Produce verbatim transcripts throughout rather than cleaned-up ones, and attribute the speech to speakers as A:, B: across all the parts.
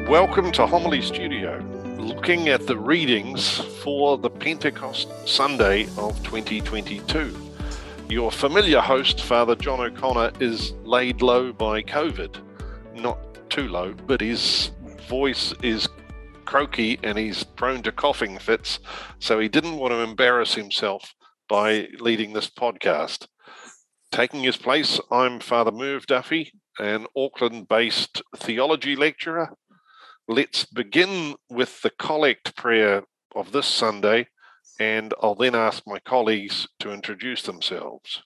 A: Welcome to Homily Studio, looking at the readings for the Pentecost Sunday of twenty twenty-two. Your familiar host, Father John O'Connor, is laid low by COVID. Not too low, but his voice is croaky and he's prone to coughing fits, so he didn't want to embarrass himself by leading this podcast. Taking his place, I'm Father Merv Duffy, an Auckland-based theology lecturer. Let's begin with the collect prayer of this Sunday, and I'll then ask my colleagues to introduce themselves.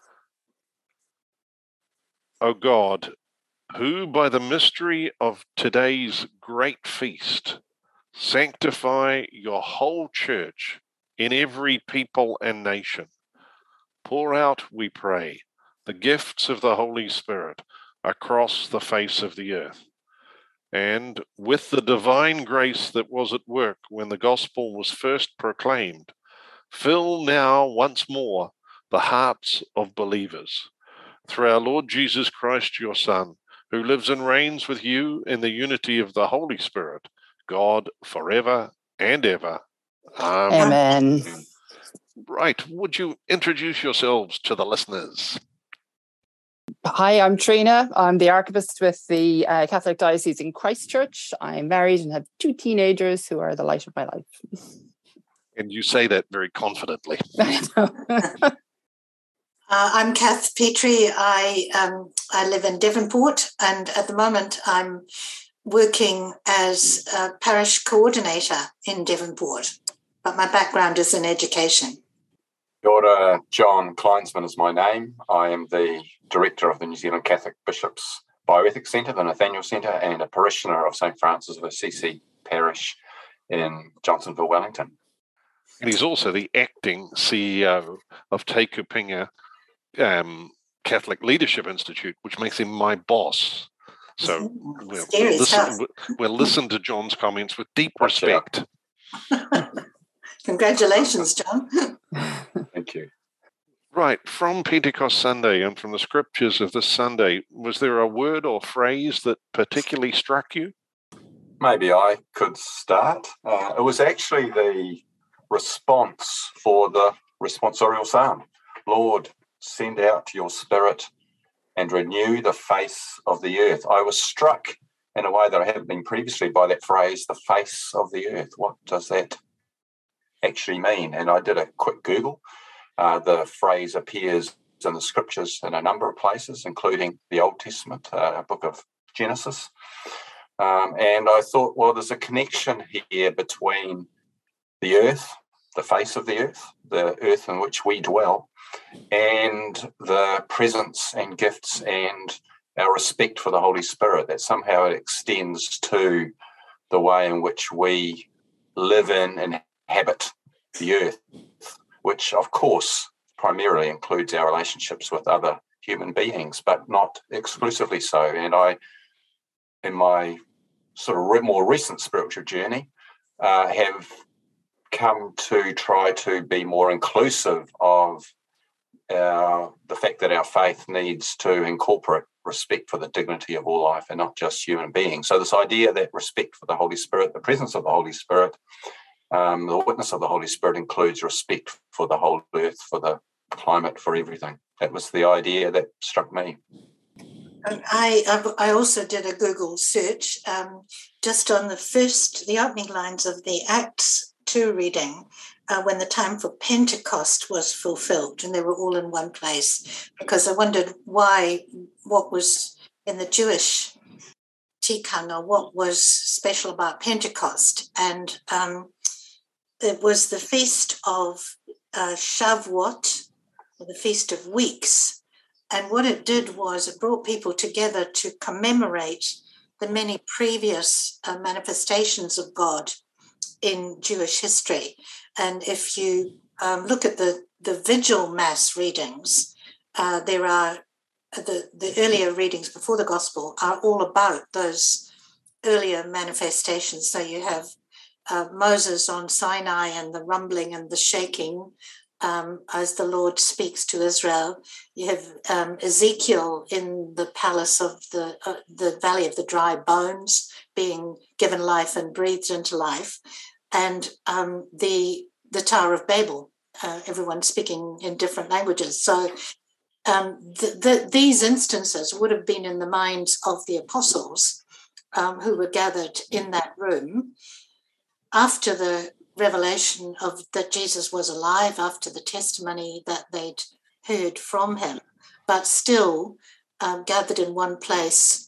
A: O God, who by the mystery of today's great feast sanctify your whole church in every people and nation, pour out, we pray, the gifts of the Holy Spirit across the face of the earth. And with the divine grace that was at work when the gospel was first proclaimed, fill now once more the hearts of believers. Through our Lord Jesus Christ, your Son, who lives and reigns with you in the unity of the Holy Spirit, God forever and ever. Amen.
B: Amen.
A: Right, would you introduce yourselves to the listeners?
B: Hi, I'm Trina. I'm the archivist with the uh, Catholic Diocese in Christchurch. I'm married and have two teenagers who are the light of my life.
A: And you say that very confidently.
C: uh, I'm Kath Petrie. I um, I live in Devonport, and at the moment I'm working as a parish coordinator in Devonport, but my background is in education.
D: Kia ora, John Kleinsman is my name. I am the director of the New Zealand Catholic Bishops Bioethics Centre, the Nathaniel Centre, and a parishioner of Saint Francis of Assisi Parish in Johnsonville, Wellington.
A: And he's also the acting C E O of Te Kupinga um, Catholic Leadership Institute, which makes him my boss. So we'll, we'll, listen, we'll listen to John's comments with deep respect.
C: Congratulations, John.
D: Thank you.
A: Right, from Pentecost Sunday and from the scriptures of this Sunday, was there a word or phrase that particularly struck you?
D: Maybe I could start. Uh, it was actually the response for the responsorial psalm. Lord, send out your spirit and renew the face of the earth. I was struck in a way that I hadn't been previously by that phrase, the face of the earth. What does that actually mean? And I did a quick Google. Uh, the phrase appears in the scriptures in a number of places, including the Old Testament, uh, book of Genesis. Um, and I thought, well, there's a connection here between the earth, the face of the earth, the earth in which we dwell, and the presence and gifts and our respect for the Holy Spirit, that somehow it extends to the way in which we live in and inhabit the earth, which of course primarily includes our relationships with other human beings, but not exclusively so. And I, in my sort of re- more recent spiritual journey, uh, have come to try to be more inclusive of uh, the fact that our faith needs to incorporate respect for the dignity of all life and not just human beings. So this idea that respect for the Holy Spirit, the presence of the Holy Spirit, Um, the witness of the Holy Spirit includes respect for the whole earth, for the climate, for everything. That was the idea that struck me.
C: And I I also did a Google search um, just on the first, the opening lines of the Acts two reading, uh, when the time for Pentecost was fulfilled, and they were all in one place, because I wondered why, what was in the Jewish tikanga, what was special about Pentecost. And um, it was the feast of uh, Shavuot, or the Feast of Weeks. And what it did was it brought people together to commemorate the many previous uh, manifestations of God in Jewish history. And if you um, look at the, the Vigil Mass readings, uh, there are the, the earlier readings before the Gospel are all about those earlier manifestations. So you have Uh, Moses on Sinai and the rumbling and the shaking, um, as the Lord speaks to Israel. You have um, Ezekiel in the palace of the uh, the Valley of the Dry Bones being given life and breathed into life, and um, the the Tower of Babel, uh, everyone speaking in different languages. So um, the, the, these instances would have been in the minds of the apostles um, who were gathered in that room after the revelation of that Jesus was alive, after the testimony that they'd heard from him, but still um, gathered in one place,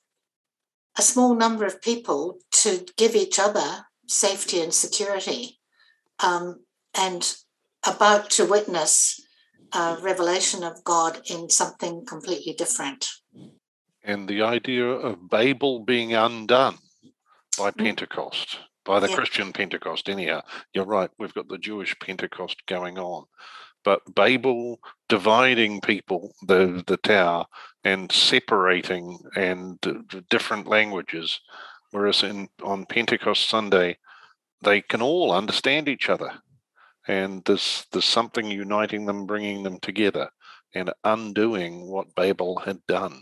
C: a small number of people to give each other safety and security, um, and about to witness a revelation of God in something completely different.
A: And the idea of Babel being undone by Pentecost, by the yeah. Christian Pentecost, anyhow. You're right, we've got the Jewish Pentecost going on. But Babel dividing people, the, the tower, and separating and uh, different languages, whereas in on Pentecost Sunday, they can all understand each other. And there's, there's something uniting them, bringing them together, and undoing what Babel had done.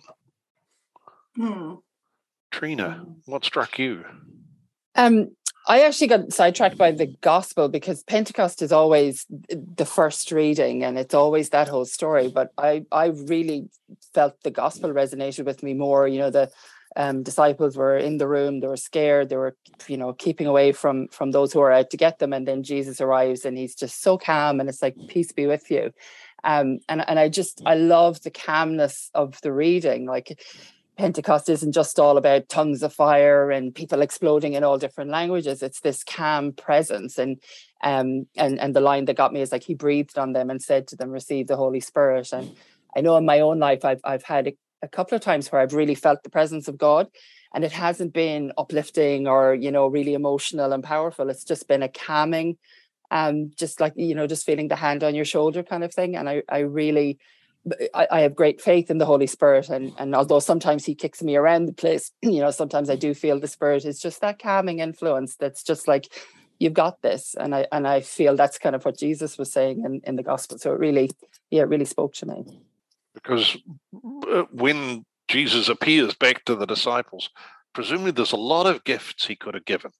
C: Hmm.
A: Trina, what struck you?
B: Um, I actually got sidetracked by the gospel, because Pentecost is always the first reading and it's always that whole story. But I, I really felt the gospel resonated with me more. You know, the um, disciples were in the room, they were scared, they were, you know, keeping away from, from those who are out to get them. And then Jesus arrives and he's just so calm, and it's like, peace be with you. Um, and, and I just, I love the calmness of the reading. Like, Pentecost isn't just all about tongues of fire and people exploding in all different languages. It's this calm presence. And um and and the line that got me is like, he breathed on them and said to them, receive the Holy Spirit. And I know in my own life, I've I've had a, a couple of times where I've really felt the presence of God, and it hasn't been uplifting or, you know, really emotional and powerful. It's just been a calming, um, just like, you know, just feeling the hand on your shoulder kind of thing. And I I really I, I have great faith in the Holy Spirit, and, and although sometimes he kicks me around the place, you know, sometimes I do feel the Spirit is just that calming influence that's just like, you've got this. And I and I feel that's kind of what Jesus was saying in, in the gospel. So it really, yeah, it really spoke to me.
A: Because when Jesus appears back to the disciples, presumably there's a lot of gifts he could have given.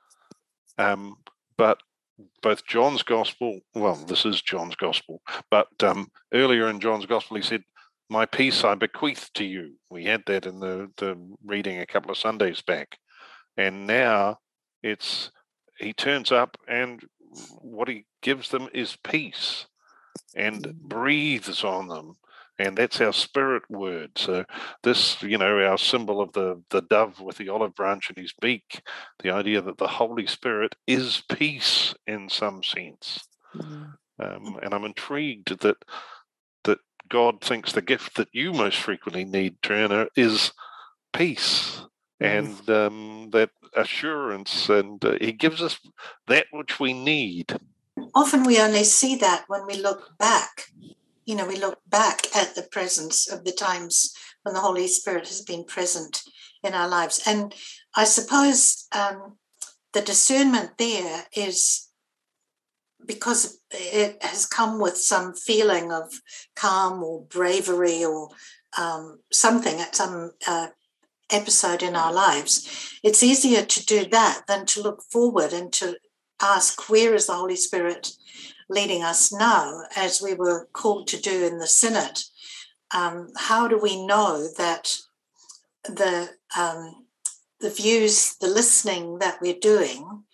A: Um, but both John's gospel, well, this is John's gospel, but um, earlier in John's gospel, he said, my peace I bequeath to you. We had that in the, the reading a couple of Sundays back. And now it's, he turns up and what he gives them is peace and breathes on them. And that's our spirit word. So this, you know, our symbol of the, the dove with the olive branch in his beak, the idea that the Holy Spirit is peace in some sense. Mm. Um, and I'm intrigued that that God thinks the gift that you most frequently need, Trina, is peace. Yes. And um, that assurance. And uh, he gives us that which we need.
C: Often we only see that when we look back. You know, we look back at the presence of the times when the Holy Spirit has been present in our lives. And I suppose um, the discernment there is because it has come with some feeling of calm or bravery or um, something at some uh, episode in our lives. It's easier to do that than to look forward and to ask, where is the Holy Spirit leading us now, as we were called to do in the Synod? Um, how do we know that the um, the views, the listening that we're doing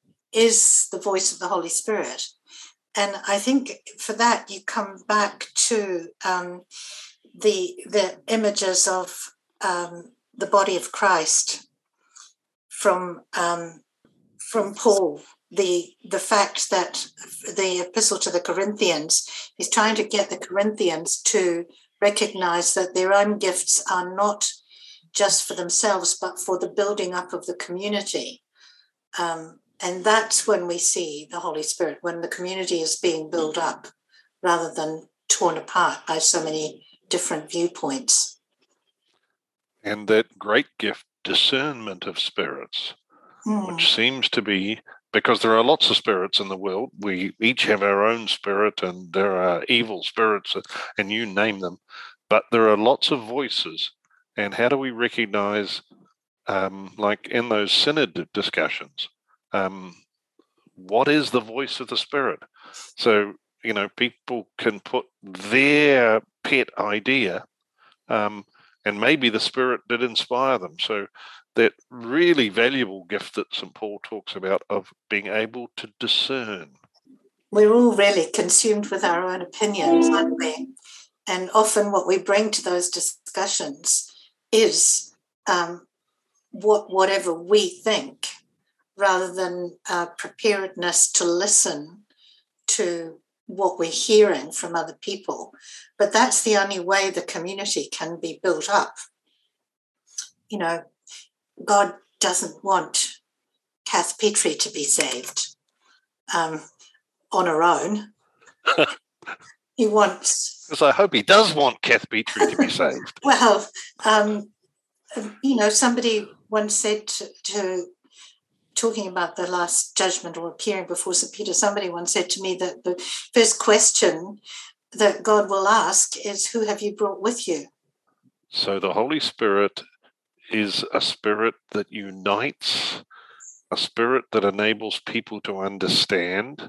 C: is the voice of the Holy Spirit? And I think for that you come back to um, the the images of um, the body of Christ from um, from Paul. The the fact that the epistle to the Corinthians is trying to get the Corinthians to recognize that their own gifts are not just for themselves, but for the building up of the community. Um, and that's when we see the Holy Spirit, when the community is being built up rather than torn apart by so many different viewpoints.
A: And that great gift, discernment of spirits, mm. which seems to be because there are lots of spirits in the world. We each have our own spirit, and there are evil spirits, and you name them. But there are lots of voices. And how do we recognize, um, like in those synod discussions, um, what is the voice of the Spirit? So, you know, people can put their pet idea, um, and maybe the Spirit did inspire them. So that really valuable gift that Saint Paul talks about of being able to discern.
C: We're all really consumed with our own opinions, aren't we? And often what we bring to those discussions is um, what whatever we think, rather than uh, preparedness to listen to what we're hearing from other people. But that's the only way the community can be built up. You know, God doesn't want Kath Petrie to be saved um, on her own. He wants...
A: Because I hope he does want Kath Petrie to be saved.
C: Well, um, you know, somebody once said to, to, talking about the last judgment or appearing before Saint Peter, somebody once said to me that the first question that God will ask is, who have you brought with you?
A: So the Holy Spirit is a spirit that unites, a spirit that enables people to understand,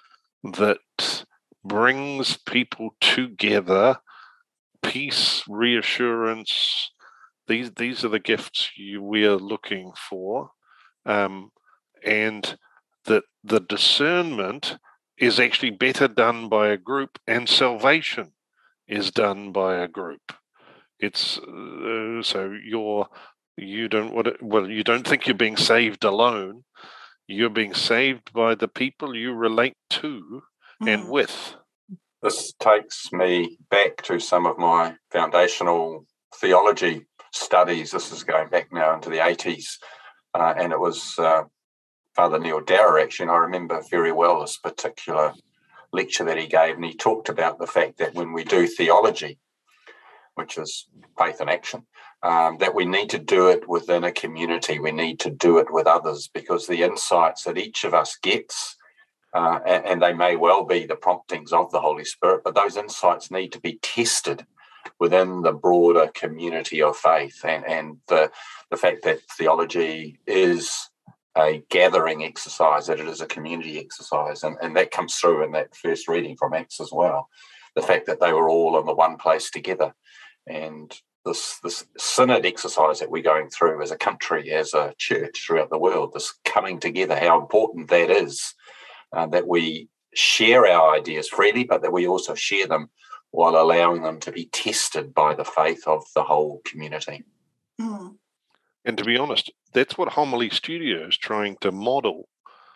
A: that brings people together, peace, reassurance. These these are the gifts you, we are looking for, um, and that the discernment is actually better done by a group, and salvation is done by a group. It's uh, so you're you don't what well you don't think you're being saved alone. You're being saved by the people you relate to mm. and with.
D: This takes me back to some of my foundational theology studies. This is going back now into the eighties, uh, and it was uh, Father Neil Dower, actually, and I remember very well this particular lecture that he gave, and he talked about the fact that when we do theology, which is faith in action, um, that we need to do it within a community. We need to do it with others, because the insights that each of us gets, uh, and, and they may well be the promptings of the Holy Spirit, but those insights need to be tested within the broader community of faith. And, and the, the fact that theology is a gathering exercise, that it is a community exercise, and, and that comes through in that first reading from Acts as well. The fact that they were all in the one place together. And this, this synod exercise that we're going through as a country, as a church throughout the world, this coming together, how important that is, uh, that we share our ideas freely, but that we also share them while allowing them to be tested by the faith of the whole community.
C: Mm.
A: And to be honest, that's what Homily Studio is trying to model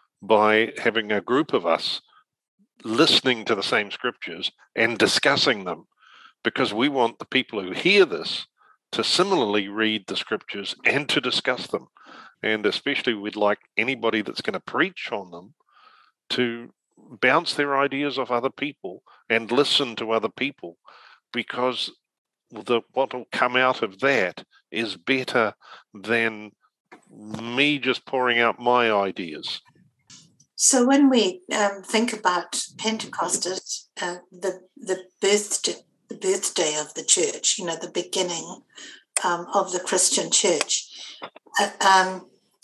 A: by having a group of us listening to the same scriptures and discussing them, because we want the people who hear this to similarly read the scriptures and to discuss them. And especially we'd like anybody that's going to preach on them to bounce their ideas off other people and listen to other people, because the what will come out of that is better than me just pouring out my ideas.
C: So when we um, think about Pentecost as uh, the the birthday, the birthday of the church, you know, the beginning um, of the Christian church, uh, um,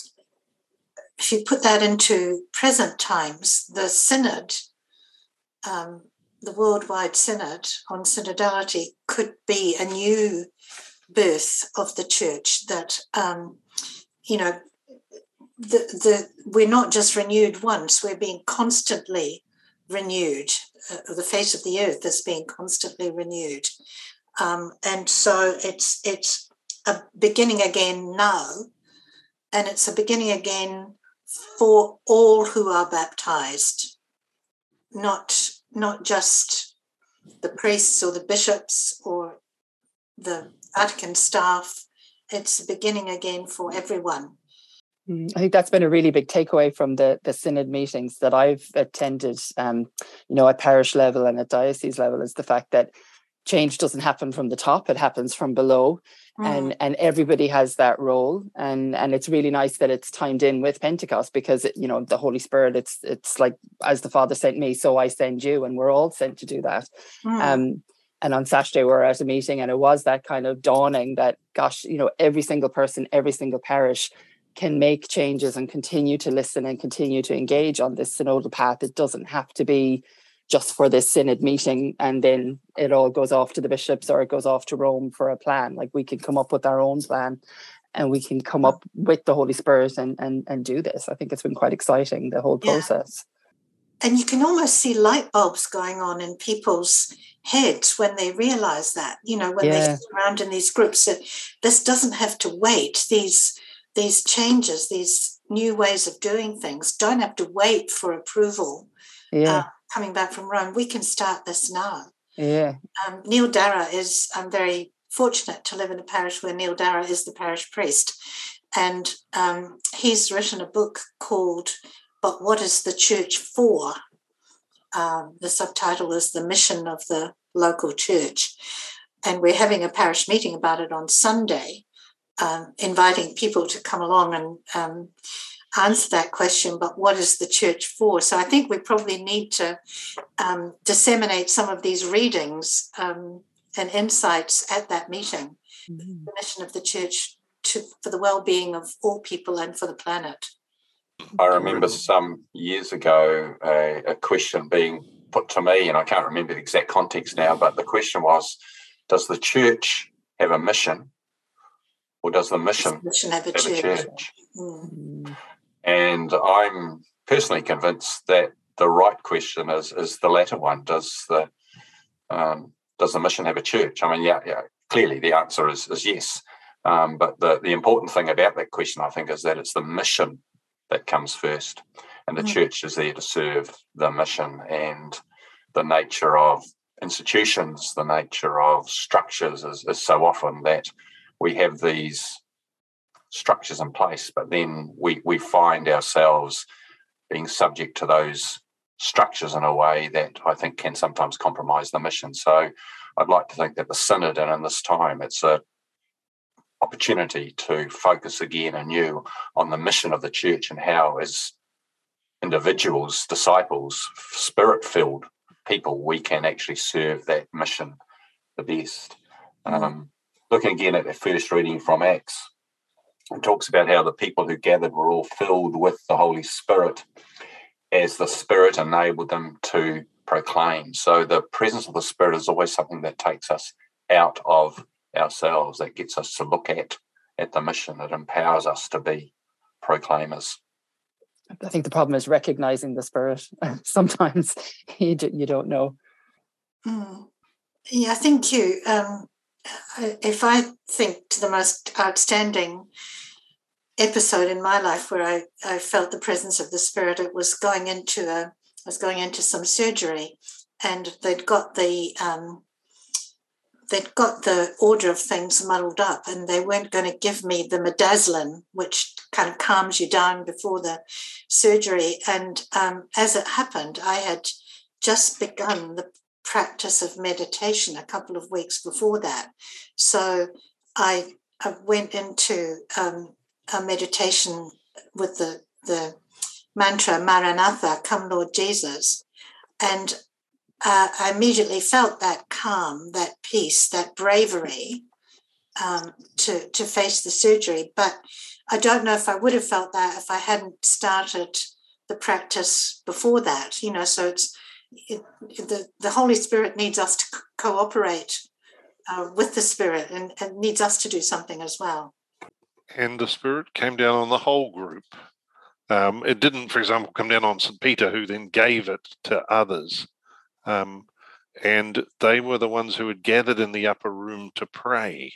C: if you put that into present times, the synod, um, the worldwide synod on synodality, could be a new birth of the church. That um, you know. The, the we're not just renewed once, we're being constantly renewed. Uh, the face of the earth is being constantly renewed. Um, and so it's it's a beginning again now, and it's a beginning again for all who are baptized, not, not just the priests or the bishops or the Vatican staff. It's a beginning again for everyone.
B: I think that's been a really big takeaway from the, the synod meetings that I've attended, um, you know, at parish level and at diocese level, is the fact that change doesn't happen from the top, it happens from below. Mm. And and everybody has that role, and and it's really nice that it's timed in with Pentecost, because it, you know, the Holy Spirit, it's it's like, as the Father sent me, so I send you, and we're all sent to do that. Mm. Um, and on Saturday we were at a meeting, and it was that kind of dawning that, gosh, you know, every single person, every single parish can make changes and continue to listen and continue to engage on this synodal path. It doesn't have to be just for this synod meeting and then it all goes off to the bishops or it goes off to Rome for a plan. Like, we can come up with our own plan, and we can come up with the Holy Spirit and and, and do this. I think it's been quite exciting, the whole process.
C: Yeah. And you can almost see light bulbs going on in people's heads when they realize that, you know, when yeah. they sit around in these groups, that this doesn't have to wait. These these changes, these new ways of doing things don't have to wait for approval. Yeah. Uh, coming back from Rome, we can start this now.
B: Yeah.
C: Um, Neil Darragh is, I'm very fortunate to live in a parish where Neil Darragh is the parish priest. And um, he's written a book called But What is the Church For? Um, the subtitle is The Mission of the Local Church. And we're having a parish meeting about it on Sunday, um, inviting people to come along and um, answer that question, but what is the church for? So I think we probably need to um, disseminate some of these readings um, and insights at that meeting. Mm-hmm. The mission of the church to, for the well-being of all people and for the planet.
D: I remember some years ago a, a question being put to me, and I can't remember the exact context now, but the question was, does the church have a mission, or does the mission,
C: does the mission have a
D: have
C: church?
D: A church?
C: Mm.
D: And I'm personally convinced that the right question is is the latter one. Does the um, does the mission have a church? I mean, yeah, yeah. Clearly, the answer is is yes. Um, but the the important thing about that question, I think, is that it's the mission that comes first, and the mm. church is there to serve the mission. And the nature of institutions, the nature of structures, is, is so often that we have these structures in place, but then we we find ourselves being subject to those structures in a way that I think can sometimes compromise the mission. So I'd like to think that the synod, and in this time, it's a opportunity to focus again anew on the mission of the church and how, as individuals, disciples, spirit-filled people, we can actually serve that mission the best. Mm. Um, looking again at the first reading from Acts, it talks about how the people who gathered were all filled with the Holy Spirit as the Spirit enabled them to proclaim. So the presence of the Spirit is always something that takes us out of ourselves, that gets us to look at, at the mission. It empowers us to be proclaimers.
B: I think the problem is recognizing the Spirit. Sometimes you, do, you don't know.
C: Mm. Yeah, thank you. Um, if I think to the most outstanding episode in my life where I, I felt the presence of the Spirit, it was going into a, I was going into some surgery, and they'd got the um, they'd got the order of things muddled up, and they weren't going to give me the midazolam, which kind of calms you down before the surgery. And um, as it happened, I had just begun the practice of meditation a couple of weeks before that. So I, I went into um, a meditation with the, the mantra, Maranatha, come Lord Jesus. And uh, I immediately felt that calm, that peace, that bravery um, to, to face the surgery. But I don't know if I would have felt that if I hadn't started the practice before that, you know, so it's it, the, the Holy Spirit needs us to co- cooperate uh, with the Spirit and, and needs us to do something as well.
A: And the Spirit came down on the whole group. Um, it didn't, for example, come down on Saint Peter, who then gave it to others. Um, and they were the ones who had gathered in the upper room to pray.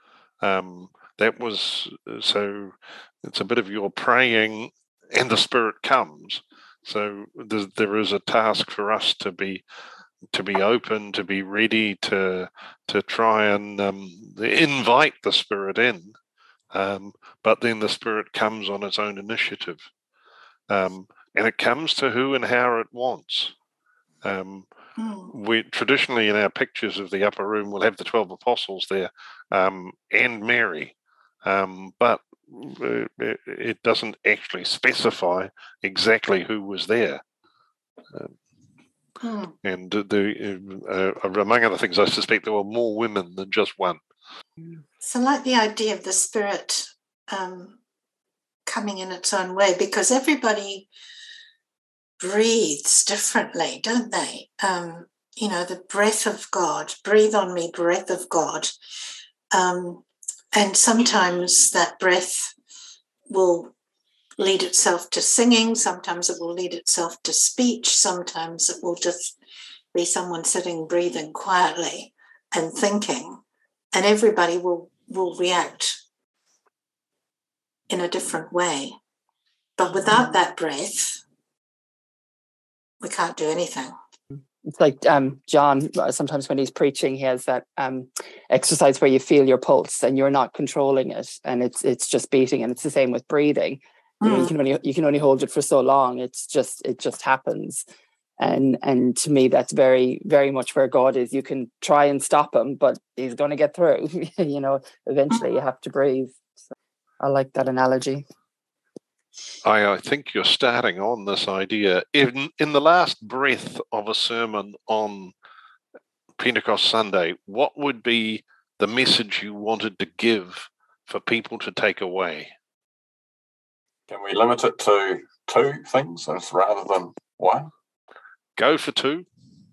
A: Um, that was, so it's a bit of your praying and the Spirit comes. So there, there is a task for us to be to be open, to be ready to to try and um, invite the Spirit in. Um, but then the Spirit comes on its own initiative. Um, and it comes to who and how it wants. Um,
C: Mm.
A: we traditionally in our pictures of the upper room we'll have the twelve apostles there um, and Mary, um, but it, it doesn't actually specify exactly who was there. Um,
C: Mm.
A: and the, uh, among other things, I suspect there were more women than just one.
C: So, like the idea of the Spirit um, coming in its own way, because everybody breathes differently, don't they? Um, you know, the breath of God, breathe on me, breath of God. Um, and sometimes that breath will lead itself to singing, sometimes it will lead itself to speech, sometimes it will just be someone sitting, breathing quietly and thinking, and everybody will, will react in a different way. But without that breath, we can't do anything.
B: It's like um, John, sometimes when he's preaching, he has that um, exercise where you feel your pulse and you're not controlling it and it's it's just beating. And it's the same with breathing. You know,
C: Mm.
B: you can only you can only hold it for so long. It's just it just happens. And and to me, that's very, very much where God is. You can try and stop him, but he's going to get through. You know, eventually you have to breathe. So I like that analogy.
A: I, I think you're starting on this idea. In, in the last breath of a sermon on Pentecost Sunday, what would be the message you wanted to give for people to take away?
D: Can we limit it to two things rather than one?
A: Go for two.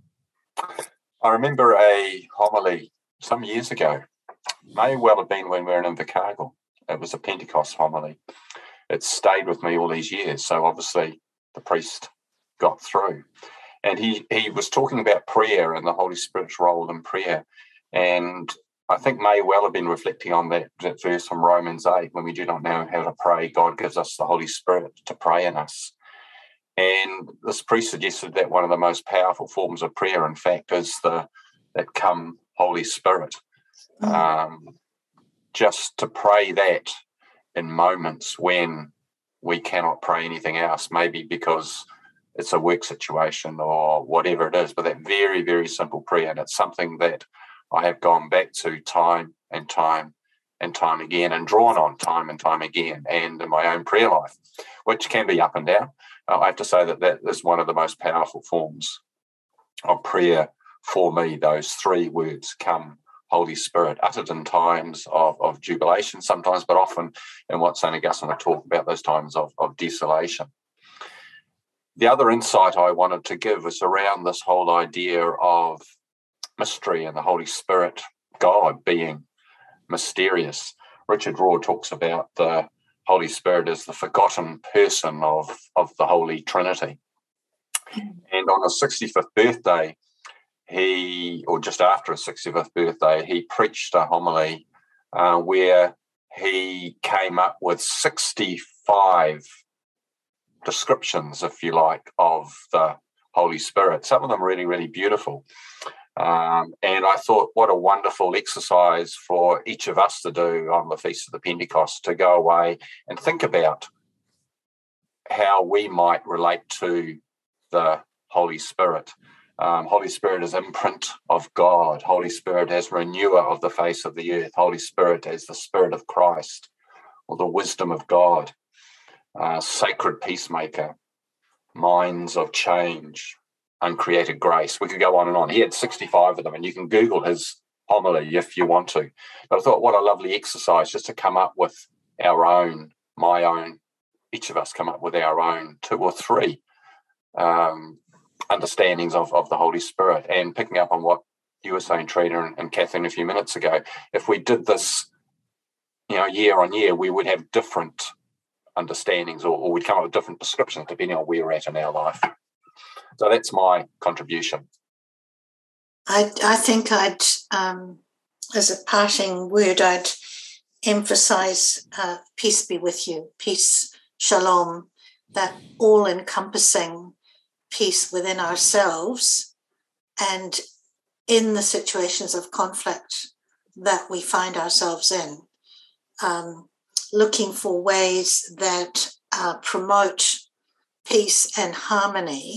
D: I remember a homily some years ago. May well have been when we were in Invercargill. It was a Pentecost homily. It stayed with me all these years. So obviously the priest got through. And he, he was talking about prayer and the Holy Spirit's role in prayer. And I think may well have been reflecting on that, that verse from Romans eight, when we do not know how to pray, God gives us the Holy Spirit to pray in us. And this priest suggested that one of the most powerful forms of prayer, in fact, is the that come Holy Spirit.
C: Mm.
D: Um, just to pray that in moments when we cannot pray anything else, maybe because it's a work situation or whatever it is, but that very, very simple prayer. And it's something that I have gone back to time and time and time again and drawn on time and time again, and in my own prayer life, which can be up and down. Uh, I have to say that that is one of the most powerful forms of prayer for me, those three words, come Holy Spirit, uttered in times of, of jubilation sometimes, but often in what Saint Augustine would talk about, those times of, of desolation. The other insight I wanted to give is around this whole idea of mystery and the Holy Spirit, God being mysterious. Richard Rohr talks about the Holy Spirit as the forgotten person of, of the Holy Trinity. And on his sixty-fifth birthday, he, or just after his sixty-fifth birthday, he preached a homily uh, where he came up with sixty-five descriptions, if you like, of the Holy Spirit. Some of them really, really beautiful. Um, and I thought, what a wonderful exercise for each of us to do on the Feast of the Pentecost, to go away and think about how we might relate to the Holy Spirit. Um, Holy Spirit is imprint of God. Holy Spirit as renewer of the face of the earth. Holy Spirit as the Spirit of Christ, or the wisdom of God. Uh, sacred peacemaker, minds of change, uncreated grace. We could go on and on. He had sixty-five of them, and you can Google his homily if you want to. But I thought, what a lovely exercise just to come up with our own, my own, each of us come up with our own two or three um, understandings of, of the Holy Spirit. And picking up on what you were saying, Trina and, and Kathleen, a few minutes ago, if we did this, you know, year on year, we would have different understandings, or, or we'd come up with different descriptions depending on where we're at in our life. So that's my contribution.
C: I, I think I'd, um, as a parting word, I'd emphasize uh, peace be with you, peace, shalom, that all-encompassing peace within ourselves and in the situations of conflict that we find ourselves in. Um, looking for ways that uh, promote peace and harmony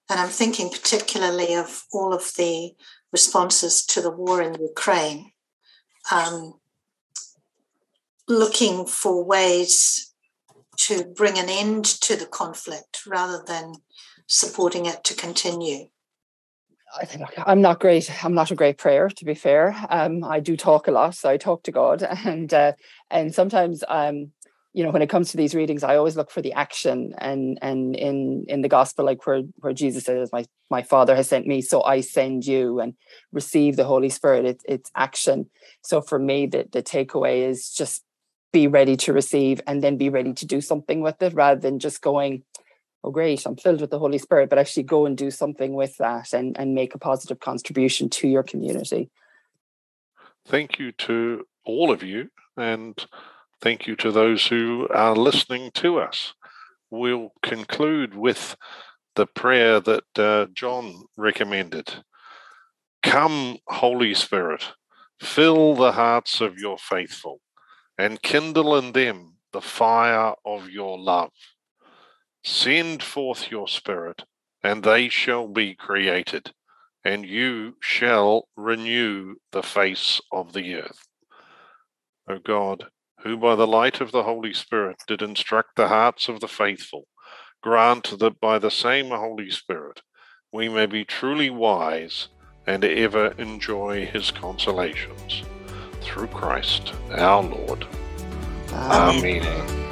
C: And I'm thinking particularly of all of the responses to the war in Ukraine, um, looking for ways to bring an end to the conflict rather than supporting it to continue.
B: I think I'm not great. I'm not a great prayer, to be fair. Um, I do talk a lot, so I talk to God, and uh, and sometimes, um, you know, when it comes to these readings, I always look for the action. And and in in the gospel, like where where Jesus says, "My my Father has sent me, so I send you," and receive the Holy Spirit. It's it's action. So for me, the the takeaway is just be ready to receive, and then be ready to do something with it, rather than just going, "Oh, great, I'm filled with the Holy Spirit," but actually go and do something with that, and, and make a positive contribution to your community.
A: Thank you to all of you, and thank you to those who are listening to us. We'll conclude with the prayer that uh, John recommended. Come, Holy Spirit, fill the hearts of your faithful, and kindle in them the fire of your love. Send forth your Spirit, and they shall be created, and you shall renew the face of the earth. O God, who by the light of the Holy Spirit did instruct the hearts of the faithful, grant that by the same Holy Spirit we may be truly wise and ever enjoy his consolations. Through Christ our Lord.
B: Amen.
A: Amen.